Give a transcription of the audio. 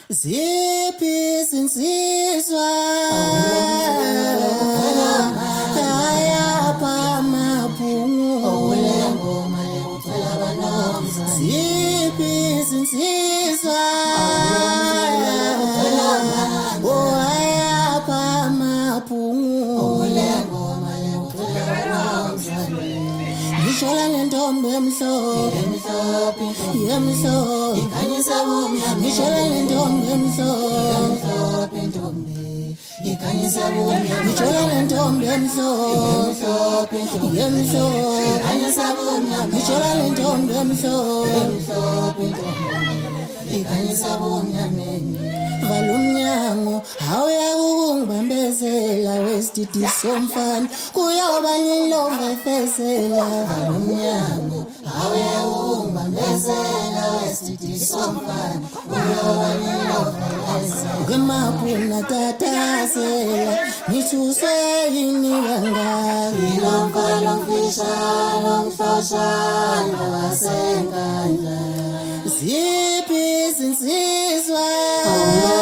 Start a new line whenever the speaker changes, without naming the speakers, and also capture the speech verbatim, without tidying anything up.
Ziphi izinsizwa ayapha amabhungu ziphi izinsizwa oh ayapha amabhungu Ngishola lentombi emhlophe emhlophe ikhanyisa ubumnyama Ngishola lentombi emhlophe ikhanyisa ubumnyama Ngishola lentombi emhlophe emhlophe ikhanyisa ubumnyama Ngishola lentombi emhlophe ikhanyisa ubumnyama Vala umnyango awuyakungibambezela wesitidi somfana kuyoba lilova efezela Vala umnyango awuyakungibambezela wesitidi somfana kuyoba lilova efezela Ngemaphuna tatasela ngithuswe yini kangaka Ilomfa lomfishalo mhloshana wasenkandla Ziphi izinsizwa